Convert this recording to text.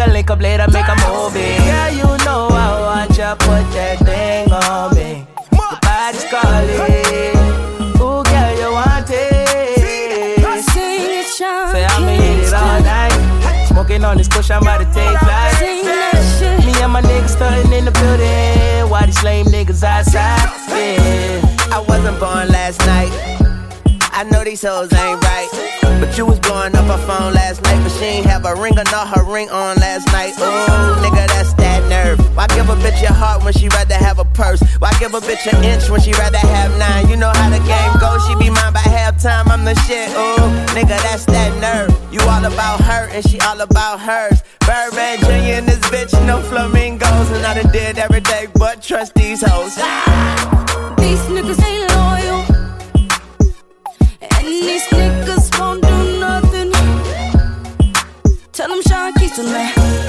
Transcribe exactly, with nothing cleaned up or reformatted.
can link up later, make a movie. Yeah, you know I want you put that thing on me. Your body's calling. Ooh, girl, you want it. Say I'ma hit it all night. Smoking on this kush, I'm about to take flight. Me and my niggas starting in the building. Why these lame niggas outside? Yeah. I wasn't born last night. I know these hoes ain't right. But you was blowing up her phone last night. But she ain't have a ring or not her ring on last night. Ooh, nigga, that's that nerve. Why give a bitch your heart when she rather have a purse? Why give a bitch an inch when she rather have nine? You know how the game goes, she be mine by halftime, I'm the shit. Ooh, nigga, that's that nerve. You all about her and she all about hers. Birdman Junior in this bitch, no flamingos. And I done did every day but trust these hoes. Ah! These niggas ain't loyal. And these niggas won't do nothing. Tell them Sean Keith tonight.